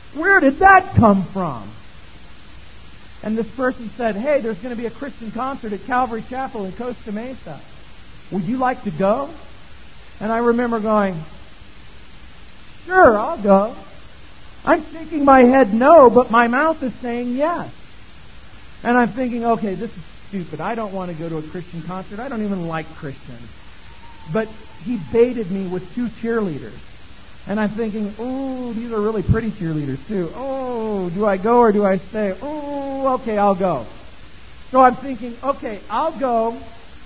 Where did that come from? And this person said, hey, there's going to be a Christian concert at Calvary Chapel in Costa Mesa. Would you like to go? And I remember going, sure, I'll go. I'm shaking my head no, but my mouth is saying yes. And I'm thinking, okay, this is stupid. I don't want to go to a Christian concert. I don't even like Christians. But he baited me with 2 cheerleaders. And I'm thinking, oh, these are really pretty cheerleaders too. Oh, do I go or do I stay? Oh, okay, I'll go. So I'm thinking, okay, I'll go.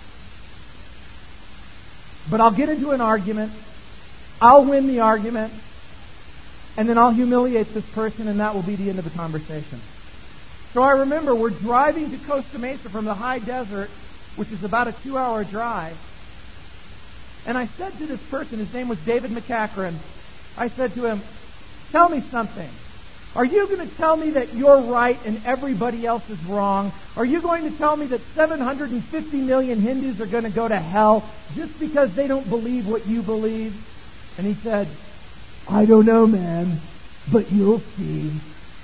But I'll get into an argument. I'll win the argument. And then I'll humiliate this person, and that will be the end of the conversation. So I remember we're driving to Costa Mesa from the high desert, which is about a 2-hour drive. And I said to this person, his name was David McCachran, I said to him, tell me something. Are you going to tell me that you're right and everybody else is wrong? Are you going to tell me that 750 million Hindus are going to go to hell just because they don't believe what you believe? And he said, I don't know, man, but you'll see.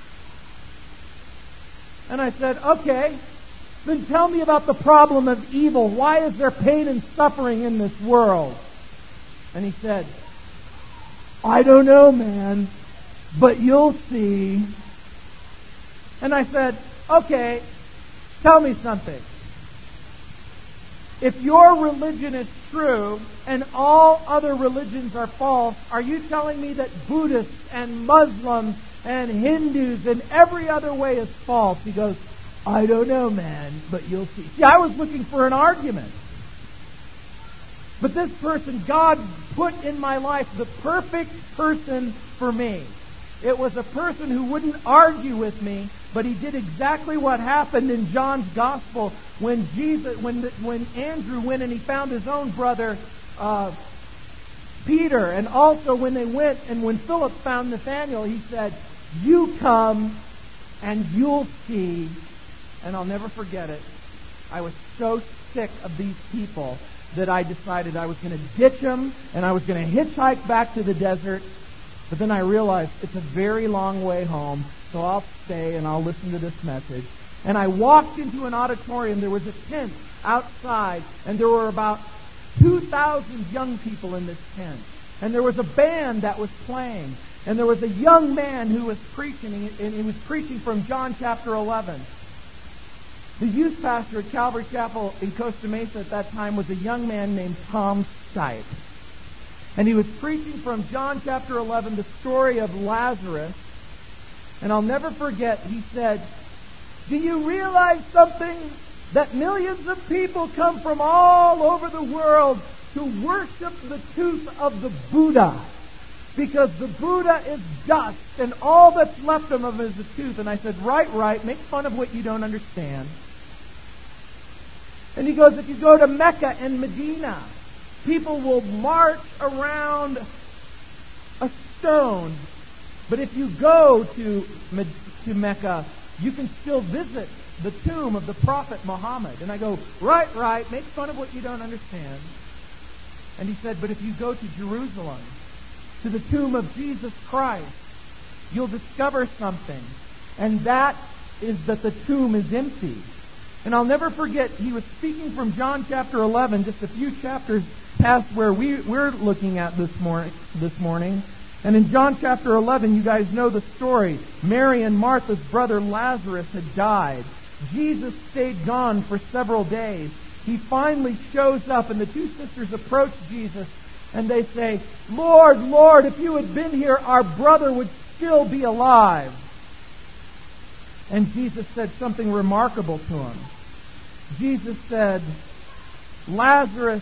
And I said, okay, then tell me about the problem of evil. Why is there pain and suffering in this world? And he said, I don't know, man, but you'll see. And I said, okay, tell me something. If your religion is true and all other religions are false, are you telling me that Buddhists and Muslims and Hindus and every other way is false? He goes, I don't know, man, but you'll see. See, I was looking for an argument. But this person, God put in my life the perfect person for me. It was a person who wouldn't argue with me, but he did exactly what happened in John's Gospel when Andrew went and he found his own brother Peter, and also when they went and when Philip found Nathanael, he said, "You come and you'll see." And I'll never forget it. I was so sick of these people that I decided I was going to ditch them and I was going to hitchhike back to the desert. But then I realized it's a very long way home, so I'll stay and I'll listen to this message. And I walked into an auditorium. There was a tent outside, and there were about 2,000 young people in this tent. And there was a band that was playing. And there was a young man who was preaching, and he was preaching from John chapter 11. The youth pastor at Calvary Chapel in Costa Mesa at that time was a young man named Tom Stipe. And he was preaching from John chapter 11, the story of Lazarus. And I'll never forget, he said, "Do you realize something? That millions of people come from all over the world to worship the tooth of the Buddha. Because the Buddha is dust, and all that's left of him is a tooth." And I said, right, make fun of what you don't understand. And he goes, if you go to Mecca and Medina, people will march around a stone. But if you go to Mecca, you can still visit the tomb of the Prophet Muhammad. And I go, right, make fun of what you don't understand. And he said, but if you go to Jerusalem, to the tomb of Jesus Christ, you'll discover something. And that is that the tomb is empty. And I'll never forget, he was speaking from John chapter 11, just a few chapters past where we're looking at this morning. And in John chapter 11, you guys know the story. Mary and Martha's brother Lazarus had died. Jesus stayed gone for several days. He finally shows up, and the two sisters approach Jesus, and they say, Lord, Lord, if you had been here, our brother would still be alive. And Jesus said something remarkable to him. Jesus said, Lazarus,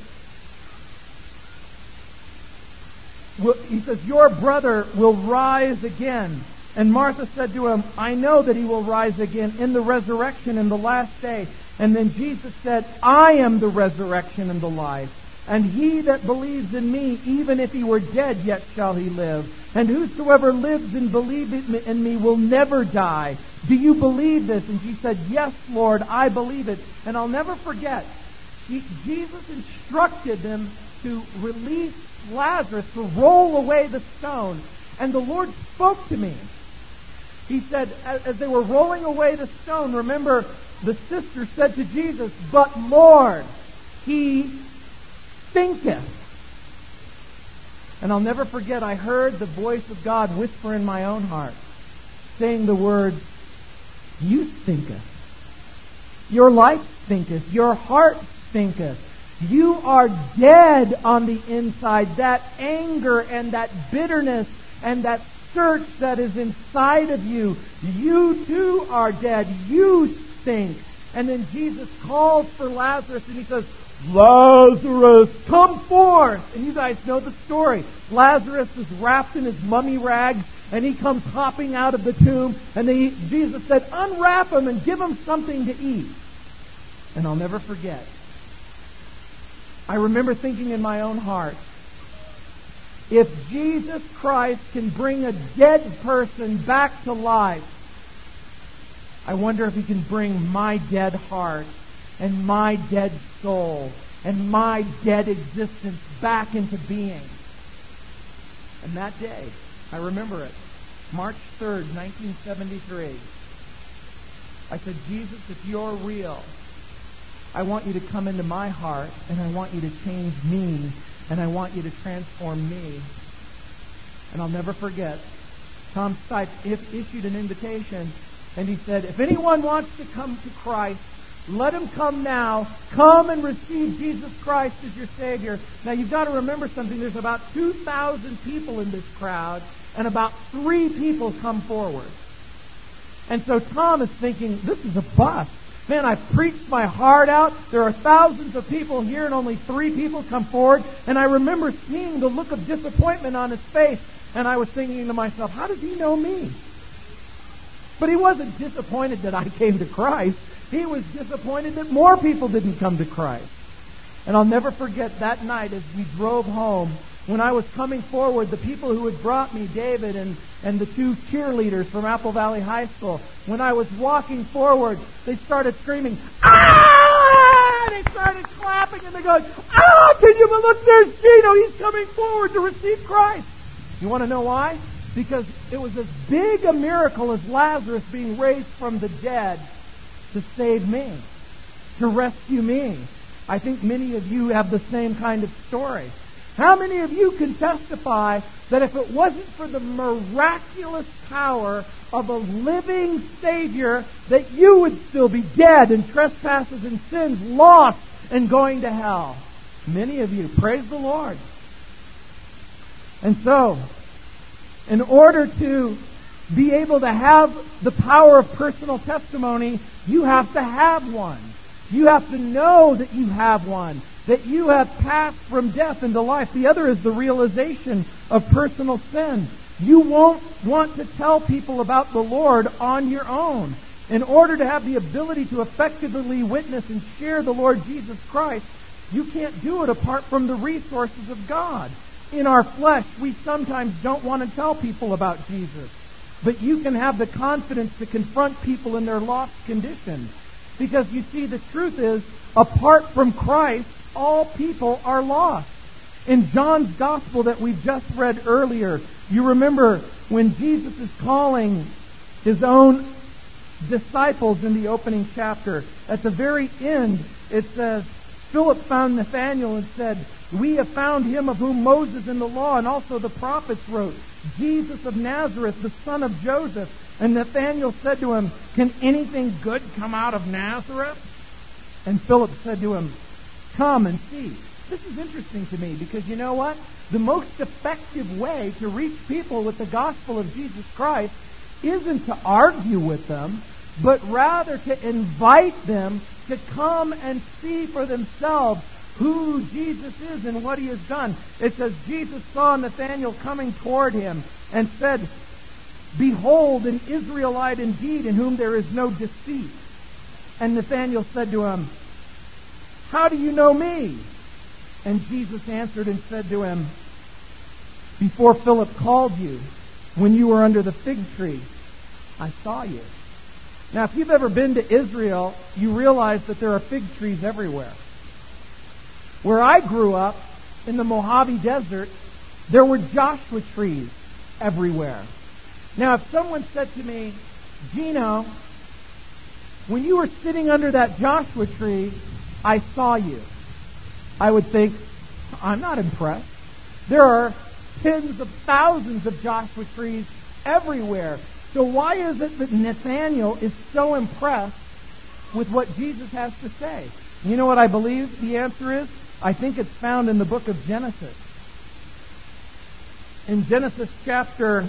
he says, your brother will rise again. And Martha said to him, I know that he will rise again in the resurrection in the last day. And then Jesus said, I am the resurrection and the life. And he that believes in me, even if he were dead, yet shall he live. And whosoever lives and believes in me will never die. Do you believe this? And she said, yes, Lord, I believe it. And I'll never forget, Jesus instructed them to release Lazarus, to roll away the stone. And the Lord spoke to me. He said, as they were rolling away the stone, remember, the sister said to Jesus, "But Lord, he thinketh." And I'll never forget, I heard the voice of God whisper in my own heart, saying the words, "You thinketh. Your life thinketh. Your heart thinketh. You are dead on the inside. That anger and that bitterness and that search that is inside of you, you too are dead. You stink." And then Jesus calls for Lazarus and he says, "Lazarus, come forth." And you guys know the story. Lazarus is wrapped in his mummy rags and he comes hopping out of the tomb. And Jesus said, "Unwrap him and give him something to eat." And I'll never forget. I remember thinking in my own heart, if Jesus Christ can bring a dead person back to life, I wonder if He can bring my dead heart and my dead soul and my dead existence back into being. And that day, I remember it, March 3rd, 1973. I said, "Jesus, if you're real, I want you to come into my heart, and I want you to change me, and I want you to transform me." And I'll never forget, Tom Stipe issued an invitation, and he said, "If anyone wants to come to Christ, let him come now. Come and receive Jesus Christ as your Savior." Now you've got to remember something. There's about 2,000 people in this crowd, and about 3 people come forward. And so Tom is thinking, this is a bust. Man, I've preached my heart out. There are thousands of people here and only 3 people come forward. And I remember seeing the look of disappointment on his face. And I was thinking to myself, how does he know me? But he wasn't disappointed that I came to Christ. He was disappointed that more people didn't come to Christ. And I'll never forget that night as we drove home, when I was coming forward, the people who had brought me, David and the 2 cheerleaders from Apple Valley High School, when I was walking forward, they started screaming, "Ah!" They started clapping and they go, "Ah, can you look, there's Gino, he's coming forward to receive Christ." You want to know why? Because it was as big a miracle as Lazarus being raised from the dead to save me, to rescue me. I think many of you have the same kind of story. How many of you can testify that if it wasn't for the miraculous power of a living Savior, that you would still be dead in trespasses and sins, lost and going to hell? Many of you. Praise the Lord. And so, in order to be able to have the power of personal testimony, you have to have one. You have to know that you have one, that you have passed from death into life. The other is the realization of personal sin. You won't want to tell people about the Lord on your own. In order to have the ability to effectively witness and share the Lord Jesus Christ, you can't do it apart from the resources of God. In our flesh, we sometimes don't want to tell people about Jesus. But you can have the confidence to confront people in their lost condition. Because you see, the truth is, apart from Christ, all people are lost. In John's Gospel that we just read earlier, you remember when Jesus is calling His own disciples in the opening chapter. At the very end, it says, Philip found Nathanael and said, "We have found him of whom Moses in the law and also the prophets wrote, Jesus of Nazareth, the son of Joseph." And Nathanael said to him, "Can anything good come out of Nazareth?" And Philip said to him, "Come and see." This is interesting to me because you know what? The most effective way to reach people with the gospel of Jesus Christ isn't to argue with them, but rather to invite them to come and see for themselves who Jesus is and what He has done. It says, Jesus saw Nathanael coming toward him and said, "Behold, an Israelite indeed, in whom there is no deceit." And Nathanael said to him, "How do you know me?" And Jesus answered and said to him, "Before Philip called you, when you were under the fig tree, I saw you." Now, if you've ever been to Israel, you realize that there are fig trees everywhere. Where I grew up, in the Mojave Desert, there were Joshua trees everywhere. Now, if someone said to me, Gino, when you were sitting under that Joshua tree, I saw you, I would think, I'm not impressed. There are tens of thousands of Joshua trees everywhere. So why is it that Nathanael is so impressed with what Jesus has to say? You know what I believe the answer is? I think it's found in the book of Genesis. In Genesis chapter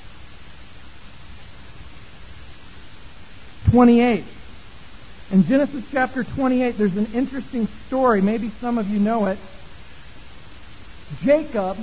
28. In Genesis chapter 28, there's an interesting story. Maybe some of you know it. Jacob,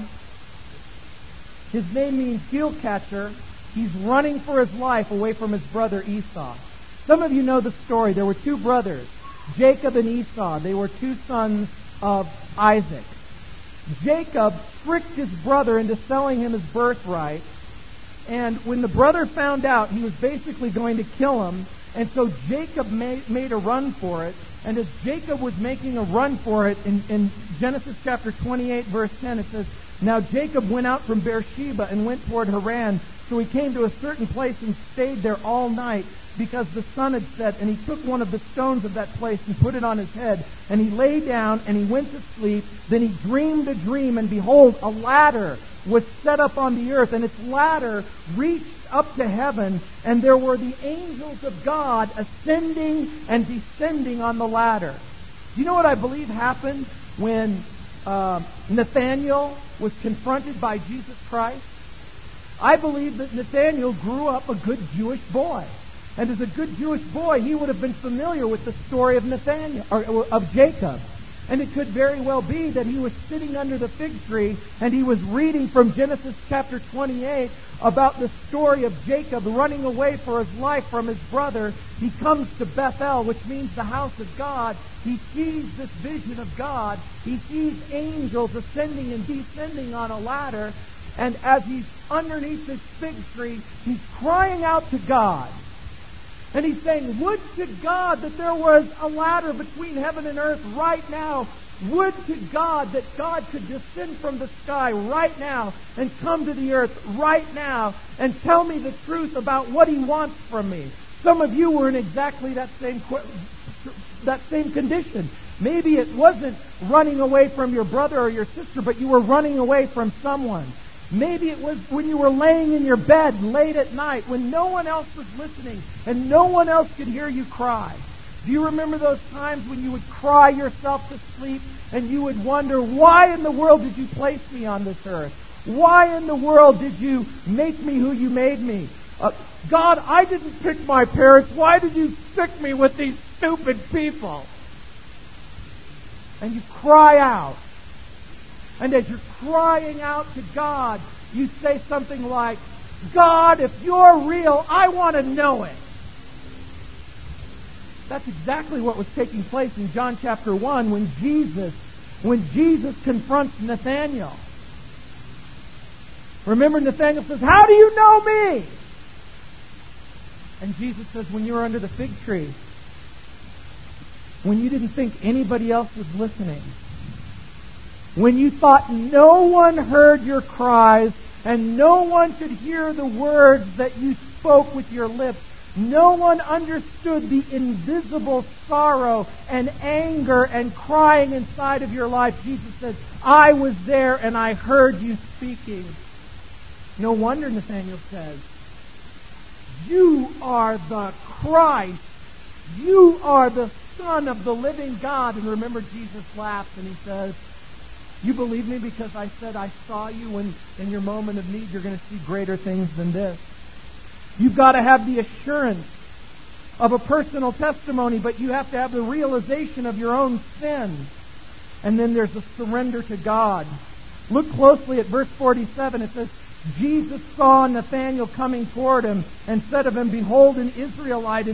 his name means heel catcher. He's running for his life away from his brother Esau. Some of you know the story. There were two brothers, Jacob and Esau. They were two sons of Isaac. Jacob tricked his brother into selling him his birthright. And when the brother found out, he was basically going to kill him. And so Jacob made a run for it. And as Jacob was making a run for it, in Genesis chapter 28, verse 10, it says, Now Jacob went out from Beersheba and went toward Haran. So he came to a certain place and stayed there all night, because the sun had set. And he took one of the stones of that place and put it on his head. And he lay down and he went to sleep. Then he dreamed a dream, and behold, a ladder was set up on the earth, and its ladder reached up to heaven, and there were the angels of God ascending and descending on the ladder. Do you know what I believe happened when Nathanael was confronted by Jesus Christ? I believe that Nathanael grew up a good Jewish boy. And as a good Jewish boy, he would have been familiar with the story of Nathanael, or of Jacob. And it could very well be that he was sitting under the fig tree and he was reading from Genesis chapter 28 about the story of Jacob running away for his life from his brother. He comes to Bethel, which means the house of God. He sees this vision of God. He sees angels ascending and descending on a ladder. And as he's underneath this fig tree, he's crying out to God. And he's saying, would to God that there was a ladder between heaven and earth right now. Would to God that God could descend from the sky right now and come to the earth right now and tell me the truth about what He wants from me. Some of you were in exactly that same condition. Maybe it wasn't running away from your brother or your sister, but you were running away from someone. Maybe it was when you were laying in your bed late at night when no one else was listening and no one else could hear you cry. Do you remember those times when you would cry yourself to sleep and you would wonder, why in the world did you place me on this earth? Why in the world did you make me who you made me? God, I didn't pick my parents. Why did you stick me with these stupid people? And you cry out. And as you're crying out to God, you say something like, God, if you're real, I want to know it. That's exactly what was taking place in John chapter 1 when Jesus confronts Nathanael. Remember, Nathanael says, how do you know me? And Jesus says, when you were under the fig tree, when you didn't think anybody else was listening, when you thought no one heard your cries and no one could hear the words that you spoke with your lips, no one understood the invisible sorrow and anger and crying inside of your life, Jesus says, I was there and I heard you speaking. No wonder, Nathanael says, you are the Christ. You are the Son of the living God. And remember, Jesus laughs and He says, you believe me because I said I saw you when in your moment of need you're going to see greater things than this. You've got to have the assurance of a personal testimony, but you have to have the realization of your own sin. And then there's a surrender to God. Look closely at verse 47. It says, Jesus saw Nathanael coming toward him and said of him, behold, an Israelite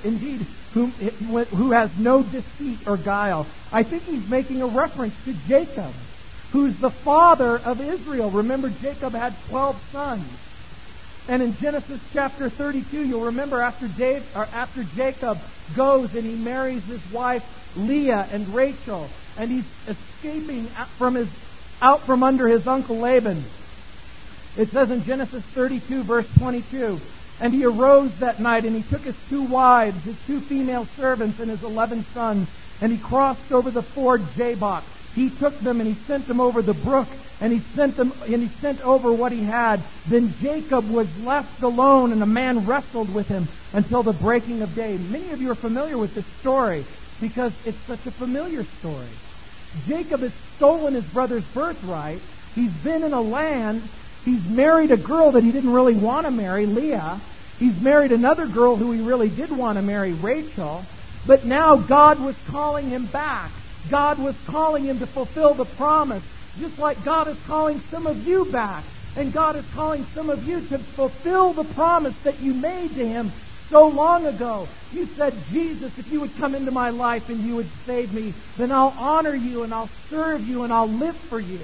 who has no deceit or guile. I think he's making a reference to Jacob, who's the father of Israel. Remember, Jacob had 12 sons. And in Genesis chapter 32, you'll remember after Jacob goes and he marries his wife Leah and Rachel, and he's escaping out from under his uncle Laban. It says in Genesis 32, verse 22, "And he arose that night, and he took his 2 wives, his 2 female servants, and his 11 sons, and he crossed over the ford Jabbok. He took them, and he sent them over the brook, and he sent over what he had. Then Jacob was left alone, and a man wrestled with him until the breaking of day." Many of you are familiar with this story because it's such a familiar story. Jacob has stolen his brother's birthright. He's been in a land. He's married a girl that he didn't really want to marry, Leah. He's married another girl who he really did want to marry, Rachel. But now God was calling him back. God was calling him to fulfill the promise. Just like God is calling some of you back. And God is calling some of you to fulfill the promise that you made to Him so long ago. You said, "Jesus, if you would come into my life and you would save me, then I'll honor you and I'll serve you and I'll live for you."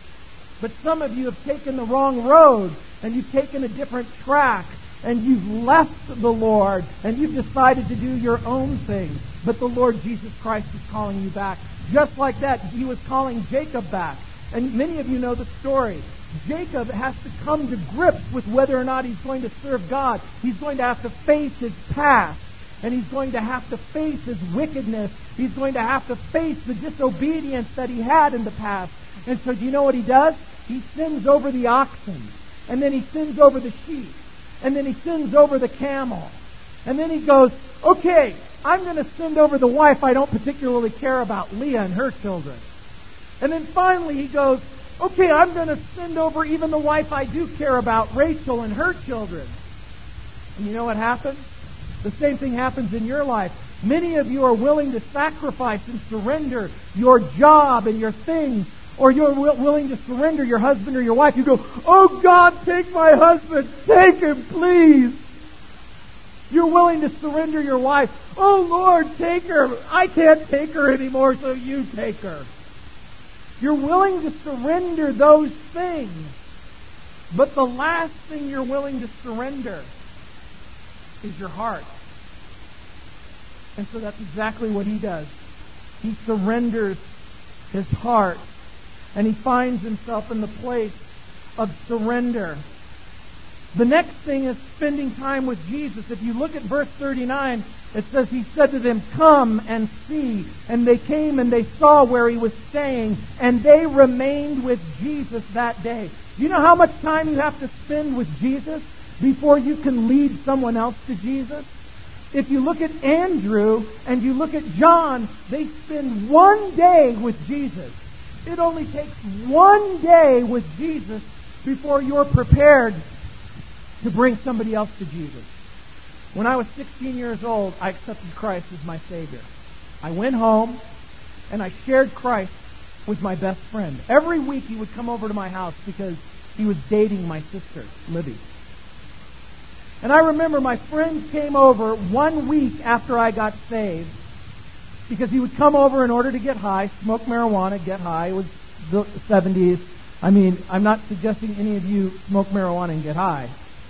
But some of you have taken the wrong road and you've taken a different track and you've left the Lord and you've decided to do your own thing. But the Lord Jesus Christ is calling you back. Just like that, He was calling Jacob back. And many of you know the story. Jacob has to come to grips with whether or not he's going to serve God. He's going to have to face his past. And he's going to have to face his wickedness. He's going to have to face the disobedience that he had in the past. And so do you know what he does? He sins over the oxen. And then he sins over the sheep. And then he sins over the camel. And then he goes, "Okay, I'm going to sin over the wife I don't particularly care about, Leah and her children." And then finally he goes, "Okay, I'm going to sin over even the wife I do care about, Rachel and her children." And you know what happens? The same thing happens in your life. Many of you are willing to sacrifice and surrender your job and your things, or you're willing to surrender your husband or your wife. You go, "Oh God, take my husband. Take him, please." You're willing to surrender your wife. "Oh Lord, take her. I can't take her anymore, so you take her." You're willing to surrender those things. But the last thing you're willing to surrender is your heart. And so that's exactly what he does. He surrenders his heart. And he finds himself in the place of surrender. The next thing is spending time with Jesus. If you look at verse 39, it says, "He said to them, 'Come and see.' And they came and they saw where he was staying, and they remained with Jesus that day." Do you know how much time you have to spend with Jesus before you can lead someone else to Jesus? If you look at Andrew and you look at John, they spend one day with Jesus. It only takes one day with Jesus before you're prepared to bring somebody else to Jesus. When I was 16 years old, I accepted Christ as my Savior. I went home and I shared Christ with my best friend. Every week he would come over to my house because he was dating my sister, Libby. And I remember my friend came over 1 week after I got saved because he would come over in order to get high, smoke marijuana, get high. It was the 70s. I mean, I'm not suggesting any of you smoke marijuana and get high.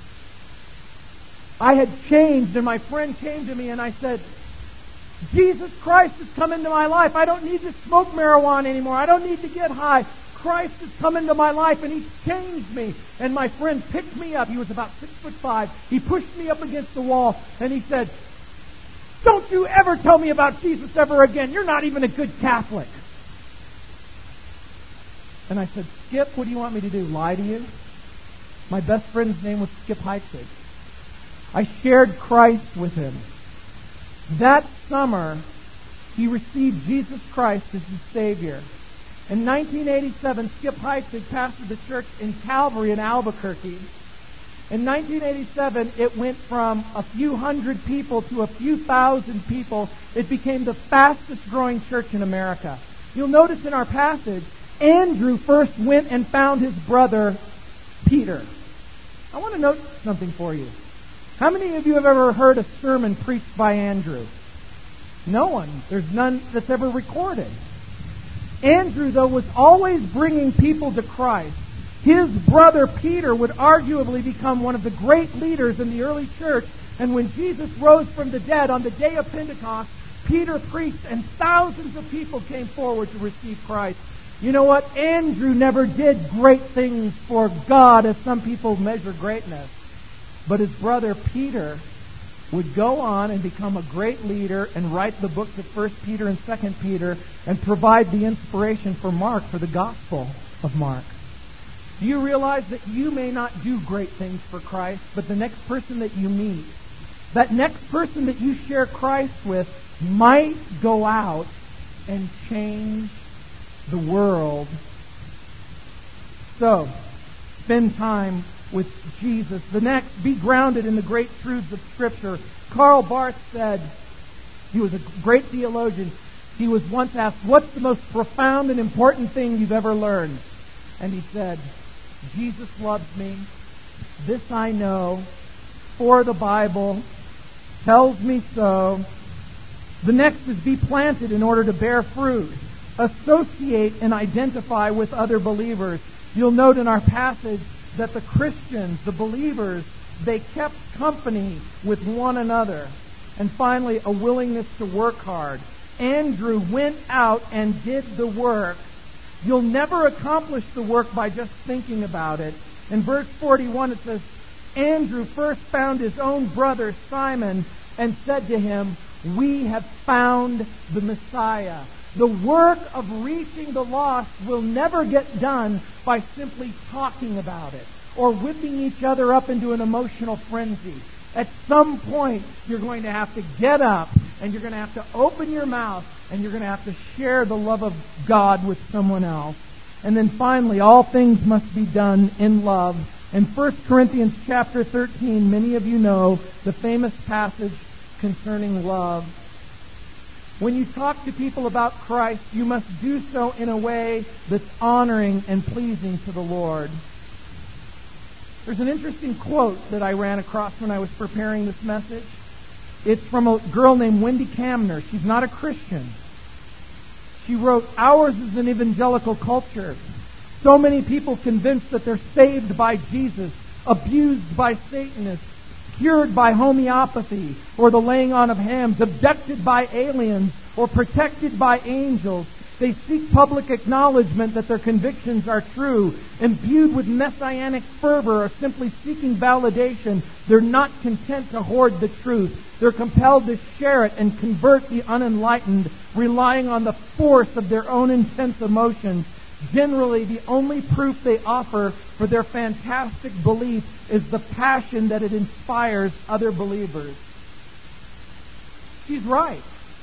I had changed, and my friend came to me and I said, "Jesus Christ has come into my life. I don't need to smoke marijuana anymore. I don't need to get high. Christ has come into my life and He's changed me." And my friend picked me up. He was about 6'5". He pushed me up against the wall and he said, "Don't you ever tell me about Jesus ever again. You're not even a good Catholic." And I said, "Skip, what do you want me to do? Lie to you?" My best friend's name was Skip Heitzig. I shared Christ with him. That summer, he received Jesus Christ as his Savior. In 1987, Skip Heitzig pastored the church in Calvary in Albuquerque. In 1987, it went from a few hundred people to a few thousand people. It became the fastest growing church in America. You'll notice in our passage, Andrew first went and found his brother Peter. I want to note something for you. How many of you have ever heard a sermon preached by Andrew? No one. There's none that's ever recorded. Andrew, though, was always bringing people to Christ. His brother Peter would arguably become one of the great leaders in the early church. And when Jesus rose from the dead on the day of Pentecost, Peter preached and thousands of people came forward to receive Christ. You know what? Andrew never did great things for God as some people measure greatness. But his brother Peter would go on and become a great leader and write the books of 1 Peter and 2 Peter and provide the inspiration for Mark, for the Gospel of Mark. Do you realize that you may not do great things for Christ, but the next person that you meet, that next person that you share Christ with, might go out and change the world? So, spend time with Jesus. The next, be grounded in the great truths of Scripture. Karl Barth said, he was a great theologian. He was once asked, what's the most profound and important thing you've ever learned? And he said, Jesus loves me. This I know, for the Bible tells me so. The next is be planted in order to bear fruit. Associate and identify with other believers. You'll note in our passage that the Christians, the believers, they kept company with one another. And finally, a willingness to work hard. Andrew went out and did the work. You'll never accomplish the work by just thinking about it. In verse 41 it says, Andrew first found his own brother Simon and said to him, we have found the Messiah. The work of reaching the lost will never get done by simply talking about it or whipping each other up into an emotional frenzy. At some point, you're going to have to get up and you're going to have to open your mouth and you're going to have to share the love of God with someone else. And then finally, all things must be done in love. In 1 Corinthians chapter 13, many of you know the famous passage concerning love. When you talk to people about Christ, you must do so in a way that's honoring and pleasing to the Lord. There's an interesting quote that I ran across when I was preparing this message. It's from a girl named Wendy Camner. She's not a Christian. She wrote, ours is an evangelical culture. So many people convinced that they're saved by Jesus, abused by Satanists, cured by homeopathy or the laying on of hands, abducted by aliens or protected by angels. They seek public acknowledgement that their convictions are true. Imbued with messianic fervor or simply seeking validation, they're not content to hoard the truth. They're compelled to share it and convert the unenlightened, relying on the force of their own intense emotions. Generally, the only proof they offer for their fantastic belief is the passion that it inspires other believers. She's right.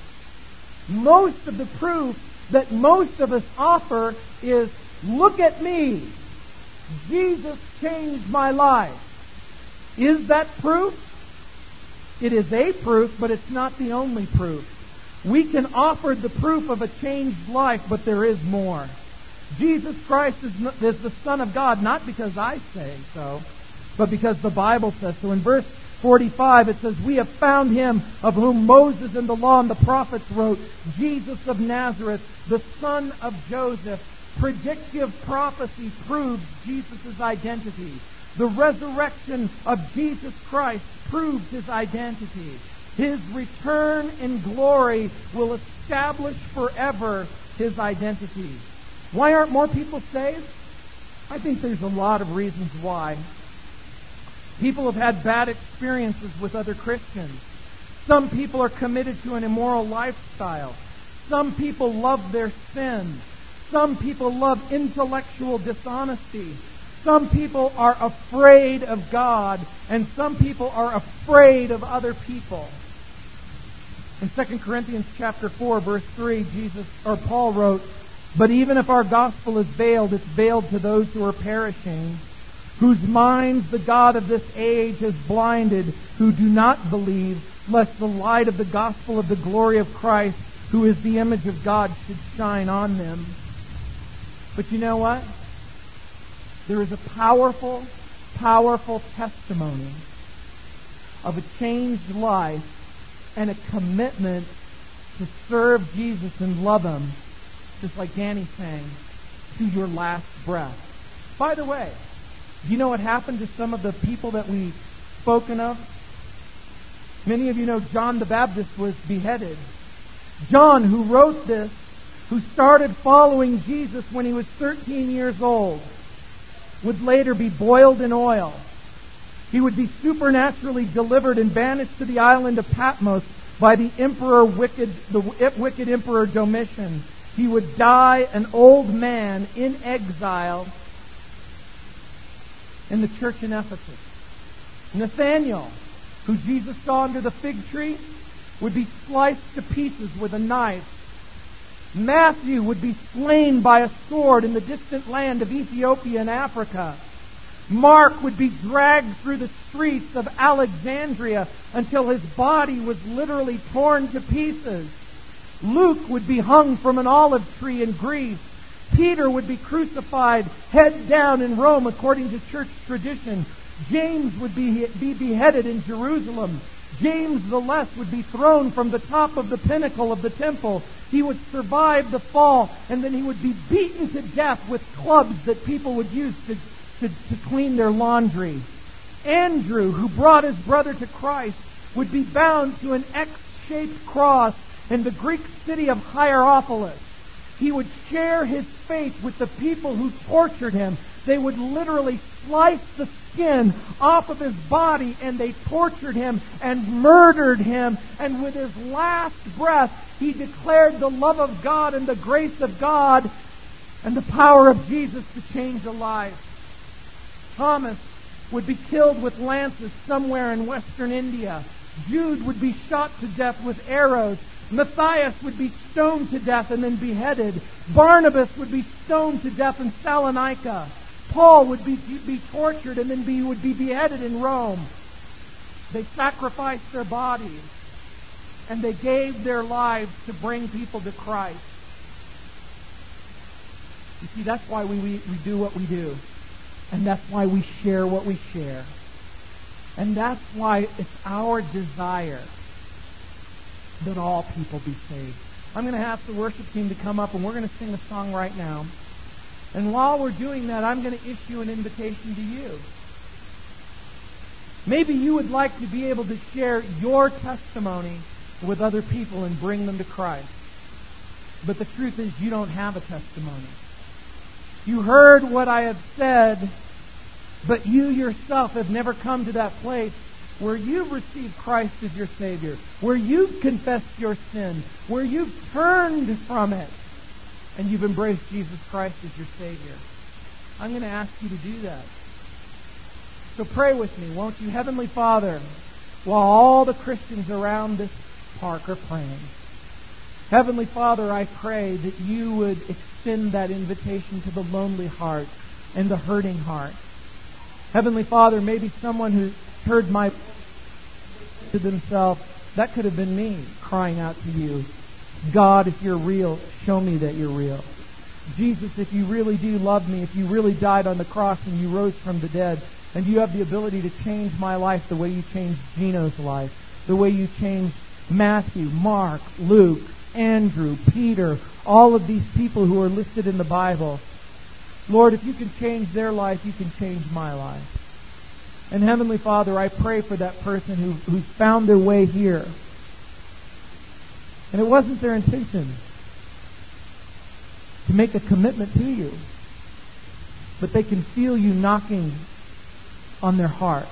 Most of the proof that most of us offer is, look at me. Jesus changed my life. Is that proof? It is a proof, but it's not the only proof. We can offer the proof of a changed life, but there is more. Jesus Christ is the Son of God, not because I say so, but because the Bible says so. In verse 45 it says, we have found him of whom Moses and the law and the prophets wrote, Jesus of Nazareth, the son of Joseph. Predictive prophecy proves Jesus' identity. The resurrection of Jesus Christ proves his identity. His return in glory will establish forever his identity. Why aren't more people saved? I think there's a lot of reasons why. People have had bad experiences with other Christians. Some people are committed to an immoral lifestyle. Some people love their sin. Some people love intellectual dishonesty. Some people are afraid of God, and some people are afraid of other people. In 2 Corinthians chapter 4, verse 3, Paul wrote, but even if our gospel is veiled, it's veiled to those who are perishing, whose minds the God of this age has blinded, who do not believe, lest the light of the gospel of the glory of Christ, who is the image of God, should shine on them. But you know what? There is a powerful, powerful testimony of a changed life and a commitment to serve Jesus and love him, just like Danny sang, to your last breath. By the way, do you know what happened to some of the people that we've spoken of? Many of you know John the Baptist was beheaded. John, who wrote this, who started following Jesus when he was 13 years old, would later be boiled in oil. He would be supernaturally delivered and banished to the island of Patmos by the wicked Emperor Domitian. He would die an old man in exile in the church in Ephesus. Nathanael, who Jesus saw under the fig tree, would be sliced to pieces with a knife. Matthew would be slain by a sword in the distant land of Ethiopia and Africa. Mark would be dragged through the streets of Alexandria until his body was literally torn to pieces. Luke would be hung from an olive tree in Greece. Peter would be crucified head down in Rome according to church tradition. James would be beheaded in Jerusalem. James the Less would be thrown from the top of the pinnacle of the temple. He would survive the fall, and then he would be beaten to death with clubs that people would use to clean their laundry. Andrew, who brought his brother to Christ, would be bound to an X-shaped cross in the Greek city of Hierapolis. He would share his fate with the people who tortured him. They would literally slice the skin off of his body, and they tortured him and murdered him. And with his last breath, he declared the love of God and the grace of God and the power of Jesus to change a life. Thomas would be killed with lances somewhere in western India. Jude would be shot to death with arrows. Matthias would be stoned to death and then beheaded. Barnabas would be stoned to death in Salonika. Paul would be tortured and then would be beheaded in Rome. They sacrificed their bodies and they gave their lives to bring people to Christ. You see, that's why we do what we do. And that's why we share what we share. And that's why it's our desire that all people be saved. I'm going to ask the worship team to come up, and we're going to sing a song right now. And while we're doing that, I'm going to issue an invitation to you. Maybe you would like to be able to share your testimony with other people and bring them to Christ. But the truth is, you don't have a testimony. You heard what I have said, but you yourself have never come to that place where you've received Christ as your Savior, where you've confessed your sin, where you've turned from it, and you've embraced Jesus Christ as your Savior. I'm going to ask you to do that. So pray with me, won't you? Heavenly Father, while all the Christians around this park are praying, Heavenly Father, I pray that you would extend that invitation to the lonely heart and the hurting heart. Heavenly Father, maybe someone who heard my to themselves, that could have been me crying out to you. God, if you're real, show me that you're real. Jesus, if you really do love me, if you really died on the cross and you rose from the dead, and you have the ability to change my life the way you changed Gino's life, the way you changed Matthew, Mark, Luke, Andrew, Peter, all of these people who are listed in the Bible. Lord, if you can change their life, you can change my life. And Heavenly Father, I pray for that person who's found their way here. And it wasn't their intention to make a commitment to you, but they can feel you knocking on their heart.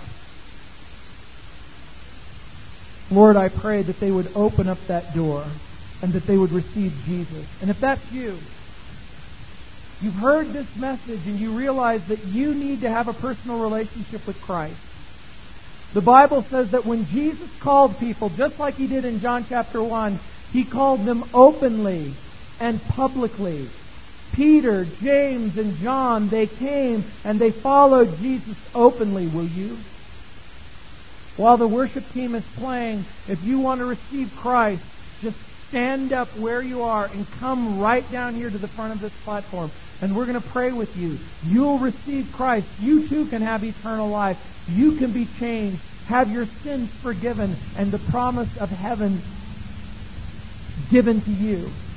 Lord, I pray that they would open up that door and that they would receive Jesus. And if that's you, you've heard this message and you realize that you need to have a personal relationship with Christ. The Bible says that when Jesus called people, just like he did in John chapter 1, he called them openly and publicly. Peter, James, and John, they came and they followed Jesus openly. Will you? While the worship team is playing, if you want to receive Christ, just stand up where you are and come right down here to the front of this platform. And we're going to pray with you. You'll receive Christ. You too can have eternal life. You can be changed, have your sins forgiven, and the promise of heaven given to you.